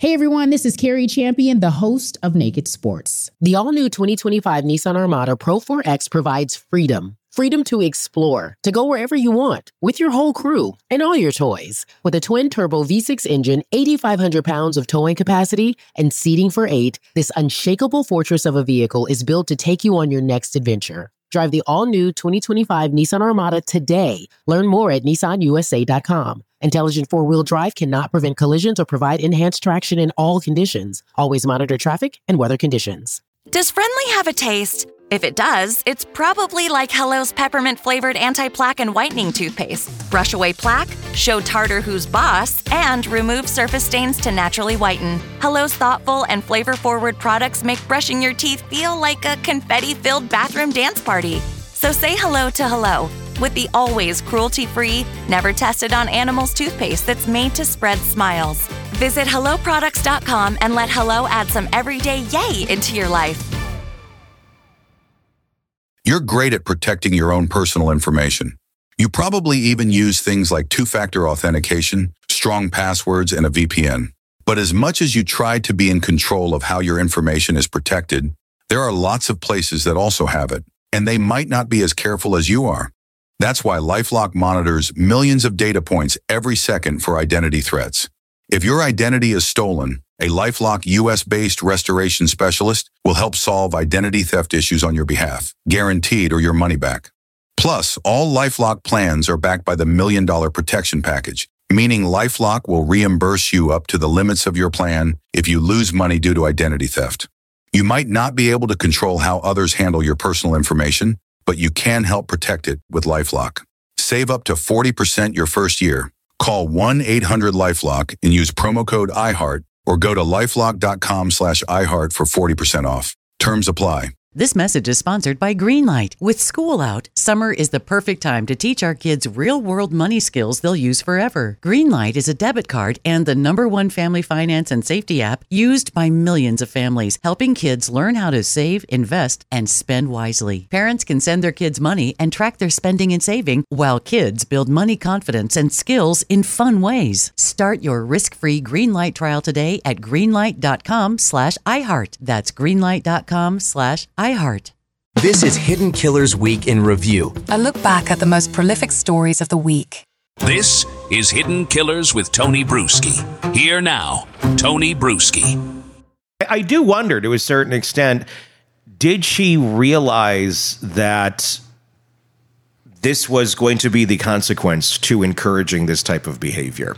Hey everyone, this is Carrie Champion, the host of Naked Sports. The all-new 2025 Nissan Armada Pro 4X provides freedom. Freedom to explore, to go wherever you want, with your whole crew and all your toys. With a twin-turbo V6 engine, 8,500 pounds of towing capacity, and seating for 8, this unshakable fortress of a vehicle is built to take you on your next adventure. Drive the all-new 2025 Nissan Armada today. Learn more at nissanusa.com. Intelligent four-wheel drive cannot prevent collisions or provide enhanced traction in all conditions. Always monitor traffic and weather conditions. Does Friendly have a taste? If it does, it's probably like Hello's peppermint-flavored anti-plaque and whitening toothpaste. Brush away plaque, show tartar who's boss, and remove surface stains to naturally whiten. Hello's thoughtful and flavor-forward products make brushing your teeth feel like a confetti-filled bathroom dance party. So say hello to Hello with the always cruelty-free, never tested on animals toothpaste that's made to spread smiles. Visit HelloProducts.com and let Hello add some everyday yay into your life. You're great at protecting your own personal information. You probably even use things like two-factor authentication, strong passwords, and a VPN. But as much as you try to be in control of how your information is protected, there are lots of places that also have it, and they might not be as careful as you are. That's why LifeLock monitors millions of data points every second for identity threats. If your identity is stolen, a LifeLock US-based restoration specialist will help solve identity theft issues on your behalf, guaranteed or your money back. Plus, all LifeLock plans are backed by the $1 Million Protection Package, meaning LifeLock will reimburse you up to the limits of your plan if you lose money due to identity theft. You might not be able to control how others handle your personal information, but you can help protect it with LifeLock. Save up to 40% your first year. Call 1-800-LifeLock and use promo code IHEART or go to lifelock.com/iHeart for 40% off. Terms apply. This message is sponsored by Greenlight. With school out, summer is the perfect time to teach our kids real-world money skills they'll use forever. Greenlight is a debit card and the #1 family finance and safety app used by millions of families, helping kids learn how to save, invest, and spend wisely. Parents can send their kids money and track their spending and saving, while kids build money confidence and skills in fun ways. Start your risk-free Greenlight trial today at greenlight.com/iHeart. That's greenlight.com/iHeart. This is Hidden Killers Week in Review. A look back at the most prolific stories of the week. This is Hidden Killers with Tony Bruschi. Here now, Tony Bruschi. I do wonder, to a certain extent, did she realize that this was going to be the consequence to encouraging this type of behavior?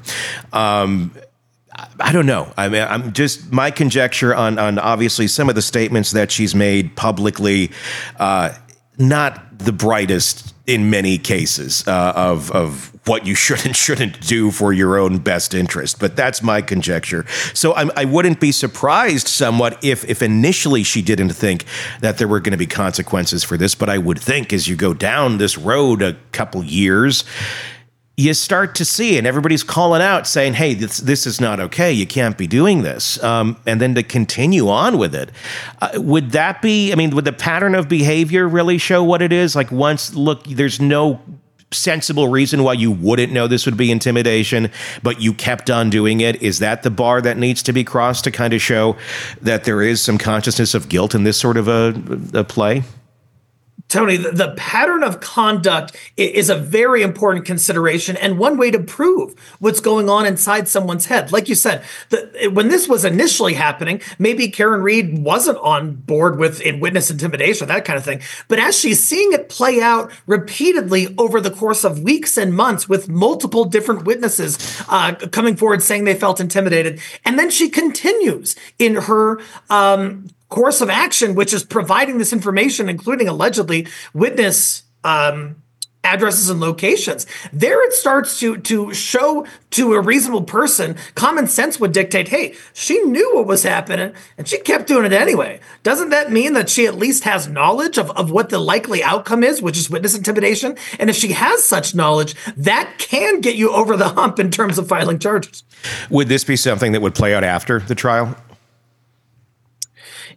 I don't know. I mean, I'm just my conjecture on obviously some of the statements that she's made publicly, not the brightest in many cases of what you should and shouldn't do for your own best interest. But that's my conjecture. So I wouldn't be surprised somewhat if initially she didn't think that there were going to be consequences for this. But I would think as you go down this road a couple years, you start to see, and everybody's calling out saying, hey, this is not okay. You can't be doing this. And then to continue on with it. Would that be, I mean, would the pattern of behavior really show what it is? Like once, look, there's no sensible reason why you wouldn't know this would be intimidation, but you kept on doing it. Is that the bar that needs to be crossed to kind of show that there is some consciousness of guilt in this sort of a play? Tony, the pattern of conduct is a very important consideration and one way to prove what's going on inside someone's head. Like you said, when this was initially happening, maybe Karen Read wasn't on board with witness intimidation, that kind of thing. But as she's seeing it play out repeatedly over the course of weeks and months with multiple different witnesses coming forward saying they felt intimidated, and then she continues in her course of action, which is providing this information, including allegedly witness addresses and locations. There it starts to show to a reasonable person, common sense would dictate, hey, she knew what was happening and she kept doing it anyway. Doesn't that mean that she at least has knowledge of what the likely outcome is, which is witness intimidation? And if she has such knowledge, that can get you over the hump in terms of filing charges. Would this be something that would play out after the trial?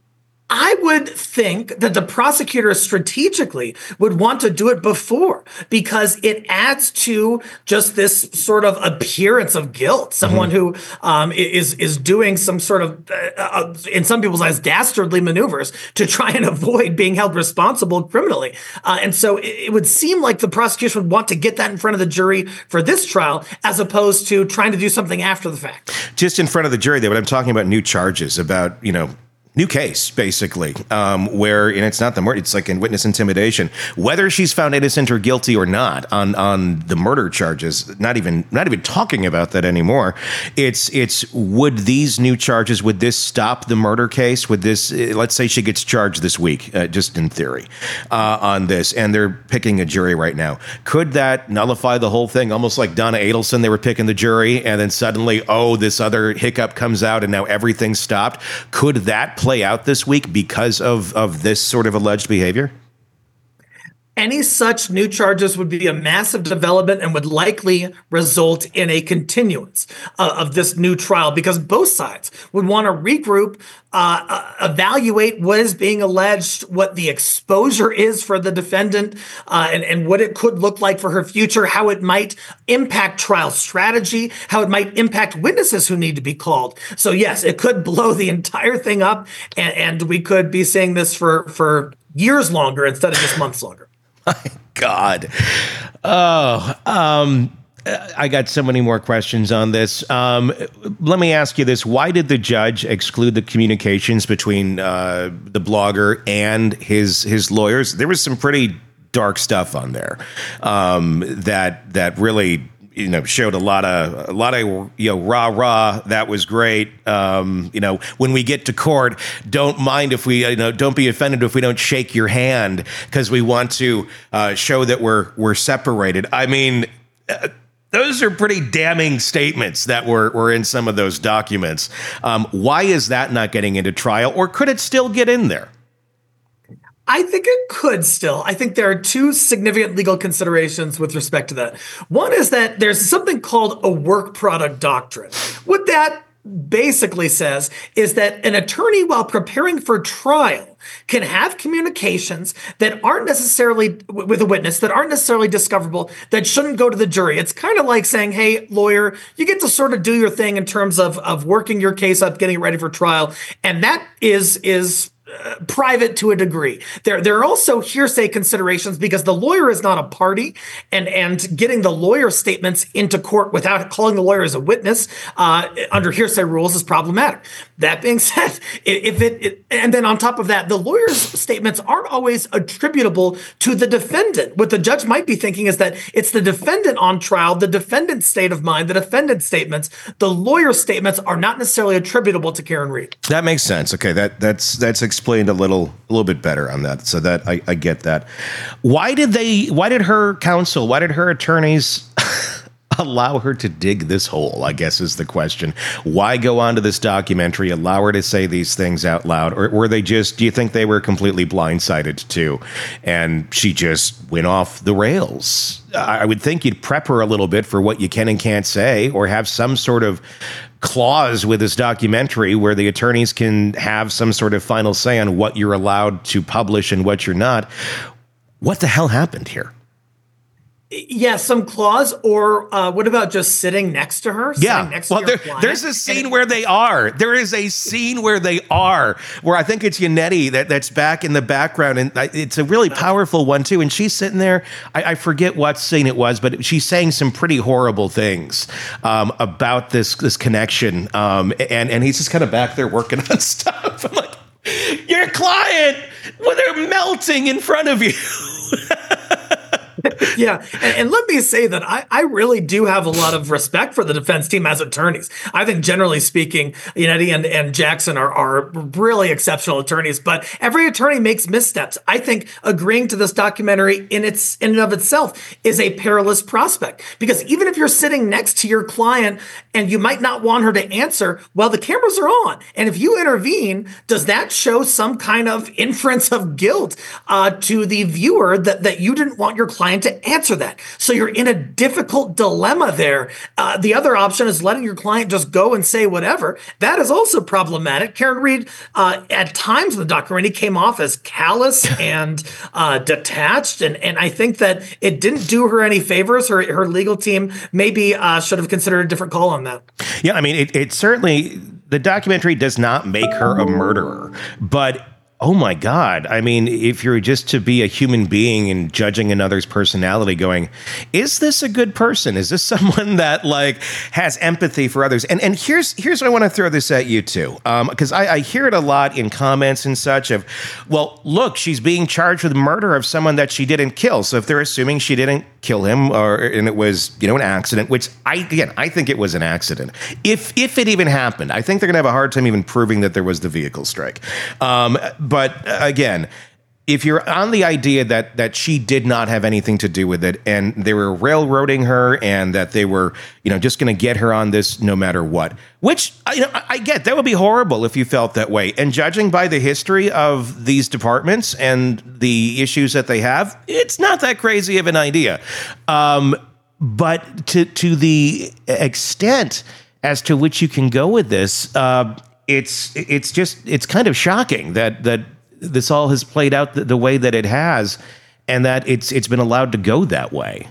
I would think that the prosecutor strategically would want to do it before, because it adds to just this sort of appearance of guilt. Someone who is doing some sort of, in some people's eyes, dastardly maneuvers to try and avoid being held responsible criminally. And so it would seem like the prosecution would want to get that in front of the jury for this trial, as opposed to trying to do something after the fact. Just in front of the jury, though, but I'm talking about new charges, about, new case, basically, where, and it's not the murder, it's like in witness intimidation. Whether she's found innocent or guilty or not on the murder charges, not even talking about that anymore. It's would these new charges, would this stop the murder case? Would this, let's say she gets charged this week, just in theory, on this, and they're picking a jury right now. Could that nullify the whole thing? Almost like Donna Adelson, they were picking the jury, and then suddenly, this other hiccup comes out, and now everything's stopped. Could that play out this week because of this sort of alleged behavior? Any such new charges would be a massive development and would likely result in a continuance of this new trial, because both sides would want to regroup, evaluate what is being alleged, what the exposure is for the defendant, and what it could look like for her future, how it might impact trial strategy, how it might impact witnesses who need to be called. So yes, it could blow the entire thing up, and we could be seeing this for years longer instead of just months longer. My God. I got so many more questions on this. Let me ask you this. Why did the judge exclude the communications between the blogger and his lawyers? There was some pretty dark stuff on there that really showed a lot of rah. That was great. When we get to court, don't mind if we don't be offended if we don't shake your hand, because we want to show that we're separated. I mean, those are pretty damning statements that were in some of those documents. Why is that not getting into trial, or could it still get in there? I think it could still. I think there are two significant legal considerations with respect to that. One is that there's something called a work product doctrine. What that basically says is that an attorney, while preparing for trial, can have communications that aren't necessarily with a witness, that aren't necessarily discoverable, that shouldn't go to the jury. It's kind of like saying, hey, lawyer, you get to sort of do your thing in terms of working your case up, getting it ready for trial. And that is private to a degree. There are also hearsay considerations, because the lawyer is not a party, and getting the lawyer statements into court without calling the lawyer as a witness under hearsay rules is problematic. That being said, and then on top of that, the lawyer's statements aren't always attributable to the defendant. What the judge might be thinking is that it's the defendant on trial, the defendant's state of mind, the defendant's statements. The lawyer's statements are not necessarily attributable to Karen Read. That makes sense. Okay, that's explained a little bit better on that, so that I get that. Why did her counsel, why did her attorneys allow her to dig this hole, I guess is the question? Why go on to this documentary, allow her to say these things out loud? Or were they just, do you think they were completely blindsided too, and she just went off the rails? I would think you'd prep her a little bit for what you can and can't say, or have some sort of clause with this documentary where the attorneys can have some sort of final say on what you're allowed to publish and what you're not. What the hell happened here? Yeah, some clause, or what about just sitting next to her? Yeah, next well, to there's a scene where they are. There is a scene where they are, where I think it's Yannetti that's back in the background, and it's a really powerful one too. And she's sitting there. I forget what scene it was, but she's saying some pretty horrible things about this connection, and he's just kind of back there working on stuff. I'm like, your client, well, they're melting in front of you. Yeah. And let me say that I really do have a lot of respect for the defense team as attorneys. I think generally speaking, Yannetti and Jackson are really exceptional attorneys, but every attorney makes missteps. I think agreeing to this documentary in and of itself is a perilous prospect, because even if you're sitting next to your client and you might not want her to answer, well, the cameras are on. And if you intervene, does that show some kind of inference of guilt to the viewer that you didn't want your client to answer that. So you're in a difficult dilemma there. The other option is letting your client just go and say whatever. That is also problematic. Karen Read, at times in the documentary, came off as callous and detached. And I think that it didn't do her any favors. Her legal team maybe should have considered a different call on that. Yeah, I mean, it certainly, the documentary does not make her a murderer, but oh my God. I mean, if you're just to be a human being and judging another's personality going, is this a good person? Is this someone that like has empathy for others? And here's what I want to throw this at you too. Because I hear it a lot in comments and such of, well, look, she's being charged with murder of someone that she didn't kill. So if they're assuming she didn't kill him and it was, an accident, which I think it was an accident. If it even happened, I think they're going to have a hard time even proving that there was the vehicle strike. But again, if you're on the idea that she did not have anything to do with it and they were railroading her and that they were, just going to get her on this no matter what, which I get, that would be horrible if you felt that way. And judging by the history of these departments and the issues that they have, it's not that crazy of an idea. But to the extent as to which you can go with this, it's kind of shocking that this all has played out the way that it has, and that it's been allowed to go that way.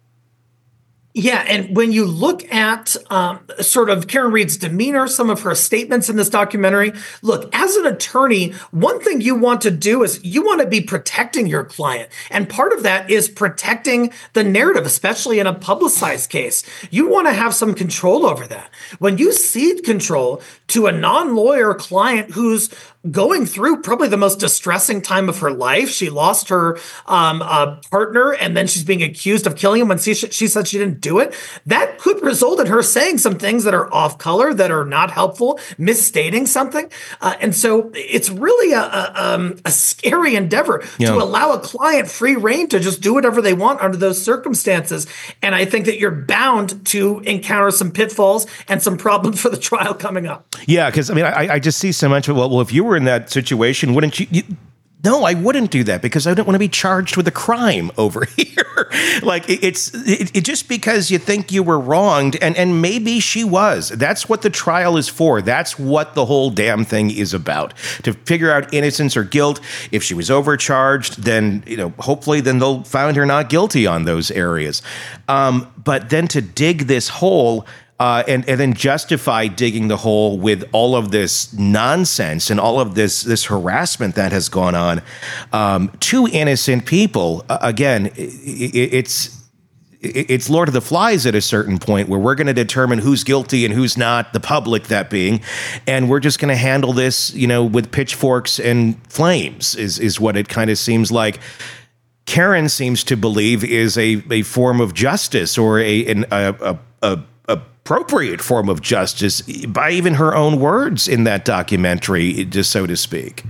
Yeah, and when you look at sort of Karen Read's demeanor, some of her statements in this documentary, look, as an attorney, one thing you want to do is you want to be protecting your client. And part of that is protecting the narrative, especially in a publicized case. You want to have some control over that. When you cede control to a non-lawyer client who's going through probably the most distressing time of her life. She lost her partner, and then she's being accused of killing him when she said she didn't do it. That could result in her saying some things that are off color, that are not helpful, misstating something. And so it's really a scary endeavor to allow a client free rein to just do whatever they want under those circumstances. And I think that you're bound to encounter some pitfalls and some problems for the trial coming up. Yeah, because I just see so much of, well, if you were in that situation, wouldn't you? No, I wouldn't do that because I don't want to be charged with a crime over here. Like it's just because you think you were wronged, and maybe she was. That's what the trial is for. That's what the whole damn thing is about, to figure out innocence or guilt. If she was overcharged, then hopefully then they'll find her not guilty on those areas. But then to dig this hole. And then justify digging the hole with all of this nonsense and all of this harassment that has gone on to innocent people. Again, it's Lord of the Flies at a certain point where we're going to determine who's guilty and who's not, the public that being, and we're just going to handle this, with pitchforks and flames is what it kind of seems like. Karen seems to believe is a form of justice, or a appropriate form of justice, by even her own words in that documentary, just so to speak.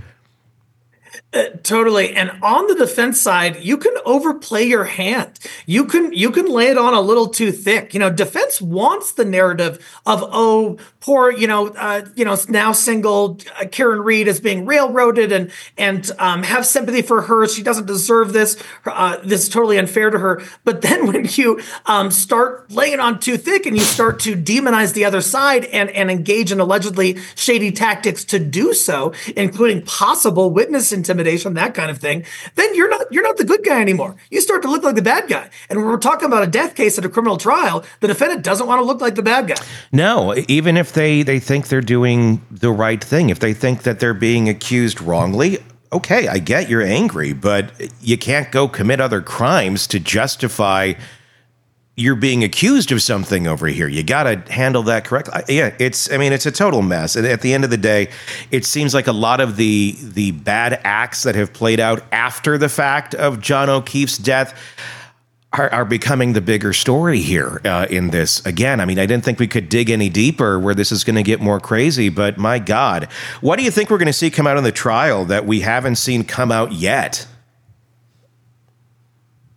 Totally. And on the defense side, you can overplay your hand. You can lay it on a little too thick. Defense wants the narrative of, oh, poor, now single Karen Read is being railroaded and have sympathy for her. She doesn't deserve this. This is totally unfair to her. But then when you start laying it on too thick and you start to demonize the other side and engage in allegedly shady tactics to do so, including possible witness intimidation, that kind of thing, then you're not the good guy anymore. You start to look like the bad guy. And when we're talking about a death case at a criminal trial, the defendant doesn't want to look like the bad guy. No, even if they think they're doing the right thing, if they think that they're being accused wrongly, okay, I get you're angry, but you can't go commit other crimes to justify you're being accused of something over here. You got to handle that correctly. It's a total mess. And at the end of the day, it seems like a lot of the bad acts that have played out after the fact of John O'Keefe's death are becoming the bigger story here in this. Again, I didn't think we could dig any deeper where this is going to get more crazy, but my God, what do you think we're going to see come out in the trial that we haven't seen come out yet?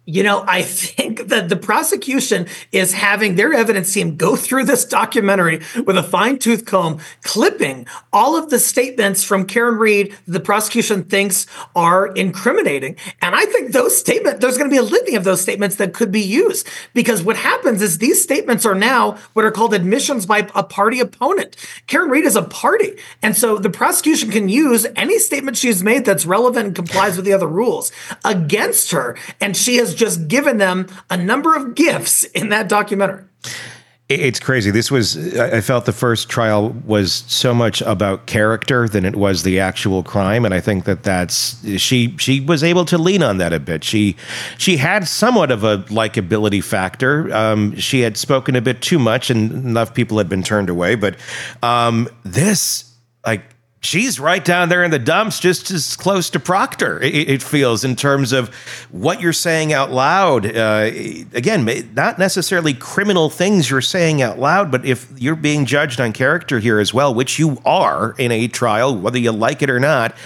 I think that the prosecution is having their evidence team go through this documentary with a fine-tooth comb, clipping all of the statements from Karen Read the prosecution thinks are incriminating. And I think those statements, there's going to be a litany of those statements that could be used, because what happens is these statements are now what are called admissions by a party opponent. Karen Read is a party. And so the prosecution can use any statement she's made that's relevant and complies with the other rules against her. And she has just given them a number of gifts in that documentary. It's crazy. I felt the first trial was so much about character than it was the actual crime. And I think she was able to lean on that a bit. She had somewhat of a likability factor. She had spoken a bit too much and enough people had been turned away. But she's right down there in the dumps, just as close to Proctor, it feels, in terms of what you're saying out loud. Again, not necessarily criminal things you're saying out loud, but if you're being judged on character here as well, which you are in a trial, whether you like it or not,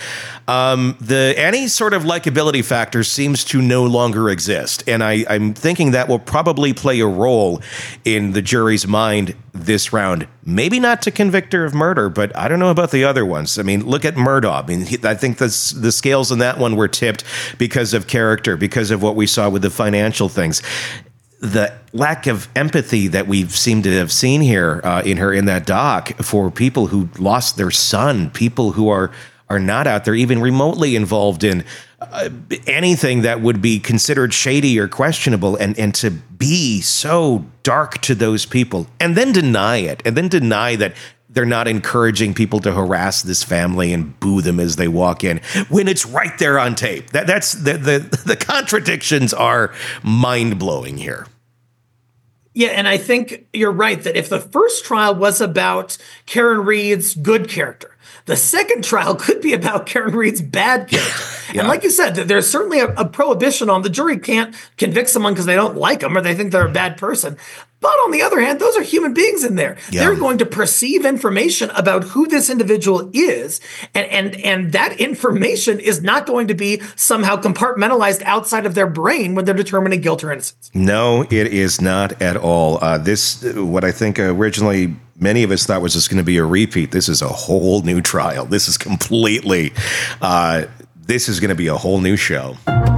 any sort of likability factor seems to no longer exist. And I'm thinking that will probably play a role in the jury's mind this round. Maybe not to convict her of murder, but I don't know about the other ones. I mean, look at Murdaugh. I mean, I think the scales in that one were tipped because of character, because of what we saw with the financial things. The lack of empathy that we've seemed to have seen here in that doc for people who lost their son, people who are not out there even remotely involved in anything that would be considered shady or questionable, and to be so dark to those people and then deny it, and then deny that they're not encouraging people to harass this family and boo them as they walk in when it's right there on tape. That's the contradictions are mind-blowing here. Yeah, and I think you're right that if the first trial was about Karen Read's good character, the second trial could be about Karen Read's bad character. Yeah. And like you said, there's certainly a prohibition on the jury can't convict someone because they don't like them or they think they're a bad person. But on the other hand, those are human beings in there. Yeah. They're going to perceive information about who this individual is, and that information is not going to be somehow compartmentalized outside of their brain when they're determining guilt or innocence. No, it is not at all. What I think originally many of us thought was just going to be a repeat. This is a whole new trial. This is completely, this is going to be a whole new show.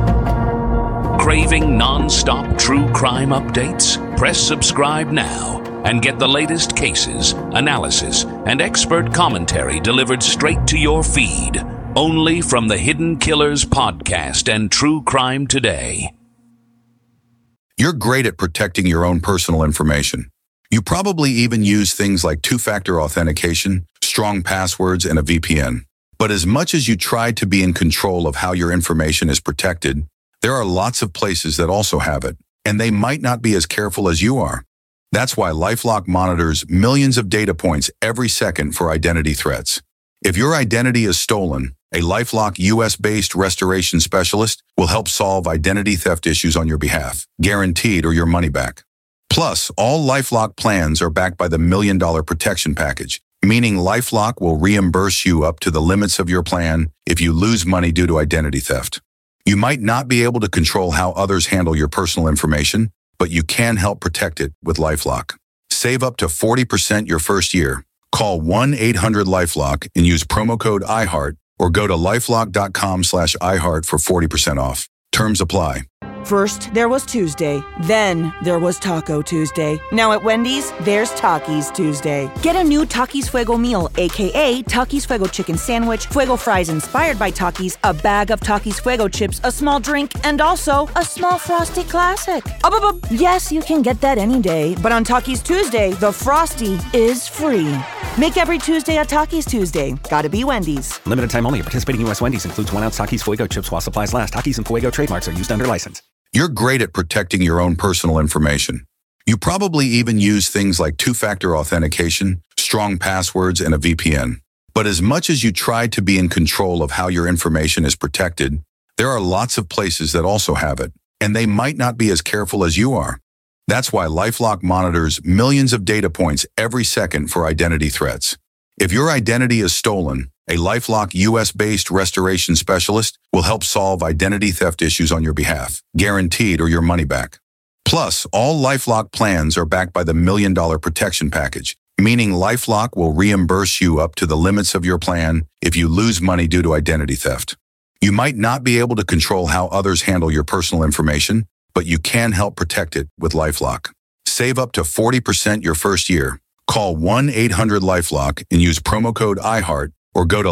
Craving non-stop true crime updates? Press subscribe now and get the latest cases, analysis, and expert commentary delivered straight to your feed. Only from the Hidden Killers podcast and True Crime Today. You're great at protecting your own personal information. You probably even use things like two-factor authentication, strong passwords, and a VPN. But as much as you try to be in control of how your information is protected, there are lots of places that also have it, and they might not be as careful as you are. That's why LifeLock monitors millions of data points every second for identity threats. If your identity is stolen, a LifeLock US-based restoration specialist will help solve identity theft issues on your behalf, guaranteed or your money back. Plus, all LifeLock plans are backed by the $1 Million Protection Package, meaning LifeLock will reimburse you up to the limits of your plan if you lose money due to identity theft. You might not be able to control how others handle your personal information, but you can help protect it with LifeLock. Save up to 40% your first year. Call 1-800-LifeLock and use promo code iHeart, or go to lifelock.com/iHeart for 40% off. Terms apply. First, there was Tuesday. Then, there was Taco Tuesday. Now at Wendy's, there's Takis Tuesday. Get a new Takis Fuego meal, a.k.a. Takis Fuego chicken sandwich, Fuego fries inspired by Takis, a bag of Takis Fuego chips, a small drink, and also a small Frosty Classic. Yes, you can get that any day, but on Takis Tuesday, the Frosty is free. Make every Tuesday a Takis Tuesday. Gotta be Wendy's. Limited time only. Participating U.S. Wendy's includes 1 ounce Takis Fuego chips while supplies last. Takis and Fuego trademarks are used under license. You're great at protecting your own personal information. You probably even use things like two-factor authentication, strong passwords, and a VPN. But as much as you try to be in control of how your information is protected, there are lots of places that also have it, and they might not be as careful as you are. That's why LifeLock monitors millions of data points every second for identity threats. If your identity is stolen, a LifeLock US-based restoration specialist will help solve identity theft issues on your behalf, guaranteed or your money back. Plus, all LifeLock plans are backed by the $1 Million Protection Package, meaning LifeLock will reimburse you up to the limits of your plan if you lose money due to identity theft. You might not be able to control how others handle your personal information, but you can help protect it with LifeLock. Save up to 40% your first year. Call 1-800-LifeLock and use promo code iHeart or go to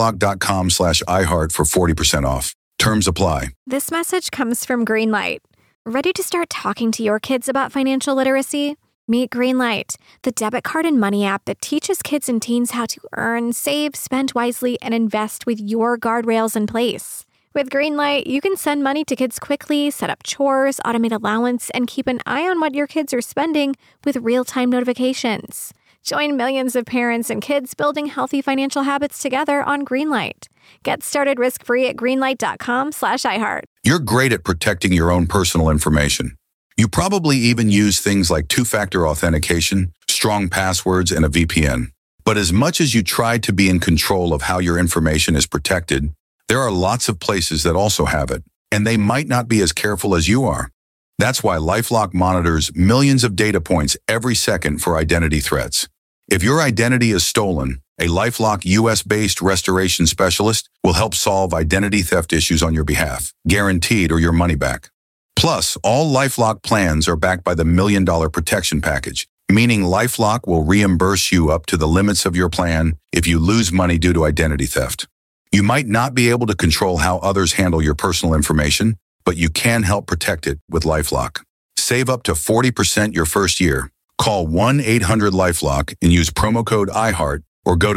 lifelock.com/iHeart for 40% off. Terms apply. This message comes from Greenlight. Ready to start talking to your kids about financial literacy? Meet Greenlight, the debit card and money app that teaches kids and teens how to earn, save, spend wisely, and invest with your guardrails in place. With Greenlight, you can send money to kids quickly, set up chores, automate allowance, and keep an eye on what your kids are spending with real-time notifications. Join millions of parents and kids building healthy financial habits together on Greenlight. Get started risk-free at greenlight.com/iHeart. You're great at protecting your own personal information. You probably even use things like two-factor authentication, strong passwords, and a VPN. But as much as you try to be in control of how your information is protected, there are lots of places that also have it, and they might not be as careful as you are. That's why LifeLock monitors millions of data points every second for identity threats. If your identity is stolen, a LifeLock US-based restoration specialist will help solve identity theft issues on your behalf, guaranteed or your money back. Plus, all LifeLock plans are backed by the $1 Million Protection Package, meaning LifeLock will reimburse you up to the limits of your plan if you lose money due to identity theft. You might not be able to control how others handle your personal information, but you can help protect it with LifeLock. Save up to 40% your first year. Call 1-800-LifeLock and use promo code iHeart or go to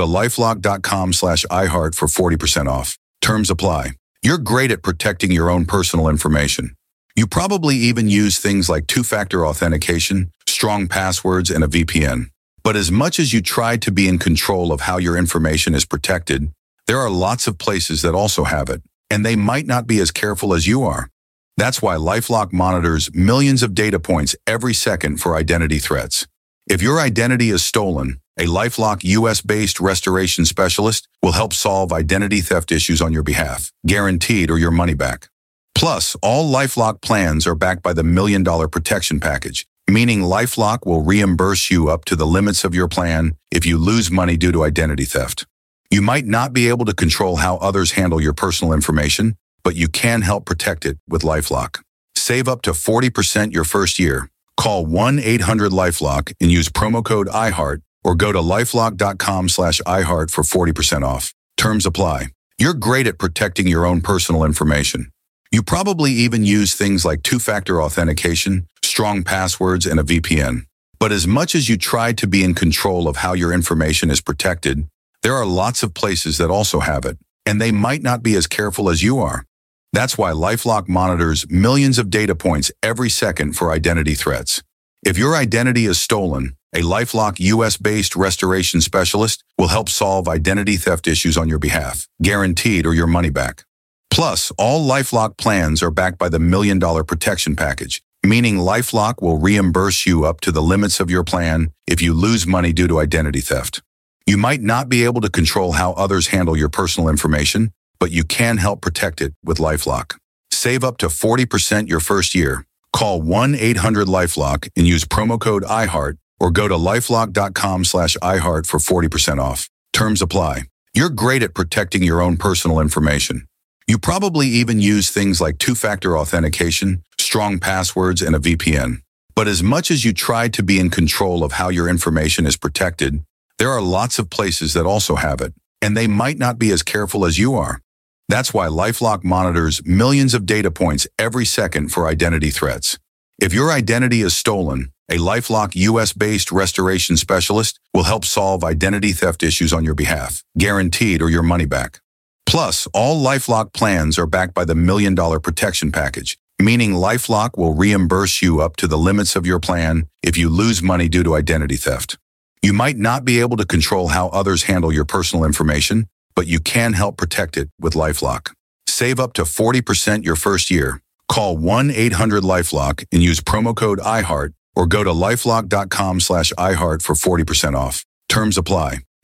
lifelock.com/iHeart for 40% off. Terms apply. You're great at protecting your own personal information. You probably even use things like two-factor authentication, strong passwords, and a VPN. But as much as you try to be in control of how your information is protected, there are lots of places that also have it, and they might not be as careful as you are. That's why LifeLock monitors millions of data points every second for identity threats. If your identity is stolen, a LifeLock US-based restoration specialist will help solve identity theft issues on your behalf, guaranteed or your money back. Plus, all LifeLock plans are backed by the $1 Million Protection Package, meaning LifeLock will reimburse you up to the limits of your plan if you lose money due to identity theft. You might not be able to control how others handle your personal information, but you can help protect it with LifeLock. Save up to 40% your first year. Call 1-800-LifeLock and use promo code iHeart or go to lifelock.com/iHeart for 40% off. Terms apply. You're great at protecting your own personal information. You probably even use things like two-factor authentication, strong passwords, and a VPN. But as much as you try to be in control of how your information is protected, there are lots of places that also have it, and they might not be as careful as you are. That's why LifeLock monitors millions of data points every second for identity threats. If your identity is stolen, a LifeLock US-based restoration specialist will help solve identity theft issues on your behalf, guaranteed or your money back. Plus, all LifeLock plans are backed by the $1 Million Protection Package, meaning LifeLock will reimburse you up to the limits of your plan if you lose money due to identity theft. You might not be able to control how others handle your personal information, but you can help protect it with LifeLock. Save up to 40% your first year. Call 1-800-LifeLock and use promo code iHeart or go to lifelock.com/iHeart for 40% off. Terms apply. You're great at protecting your own personal information. You probably even use things like two-factor authentication, strong passwords, and a VPN. But as much as you try to be in control of how your information is protected, there are lots of places that also have it, and they might not be as careful as you are. That's why LifeLock monitors millions of data points every second for identity threats. If your identity is stolen, a LifeLock US-based restoration specialist will help solve identity theft issues on your behalf, guaranteed or your money back. Plus, all LifeLock plans are backed by the $1 Million Protection Package, meaning LifeLock will reimburse you up to the limits of your plan if you lose money due to identity theft. You might not be able to control how others handle your personal information, but you can help protect it with LifeLock. Save up to 40% your first year. Call 1-800-LifeLock and use promo code iHeart or go to lifelock.com/iHeart for 40% off. Terms apply.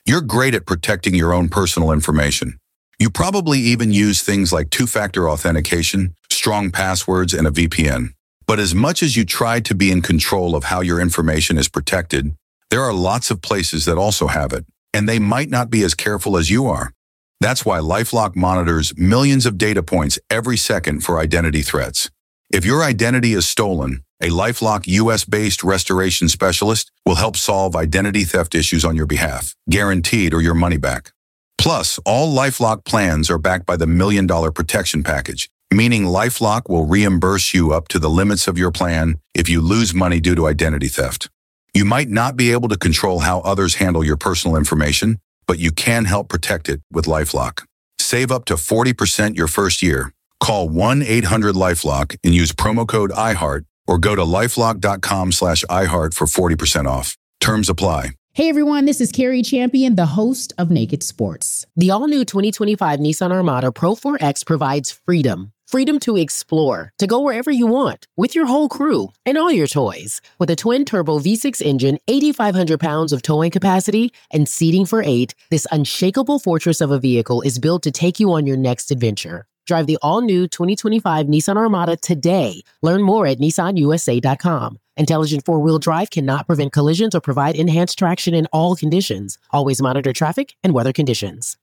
You're great at protecting your own personal information. You probably even use things like two-factor authentication, strong passwords, and a VPN. But as much as you try to be in control of how your information is protected, there are lots of places that also have it, and they might not be as careful as you are. That's why LifeLock monitors millions of data points every second for identity threats. If your identity is stolen, a LifeLock US-based restoration specialist will help solve identity theft issues on your behalf, guaranteed or your money back. Plus, all LifeLock plans are backed by the $1 Million Protection Package, meaning LifeLock will reimburse you up to the limits of your plan if you lose money due to identity theft. You might not be able to control how others handle your personal information, but you can help protect it with LifeLock. Save up to 40% your first year. Call 1-800-LifeLock and use promo code iHeart or go to lifelock.com/iHeart for 40% off. Terms apply. Hey everyone, this is Carrie Champion, the host of Naked Sports. The all-new 2025 Nissan Armada Pro 4X provides freedom. Freedom to explore, to go wherever you want, with your whole crew and all your toys. With a twin-turbo V6 engine, 8,500 pounds of towing capacity, and seating for 8, this unshakable fortress of a vehicle is built to take you on your next adventure. Drive the all-new 2025 Nissan Armada today. Learn more at nissanusa.com. Intelligent four-wheel drive cannot prevent collisions or provide enhanced traction in all conditions. Always monitor traffic and weather conditions.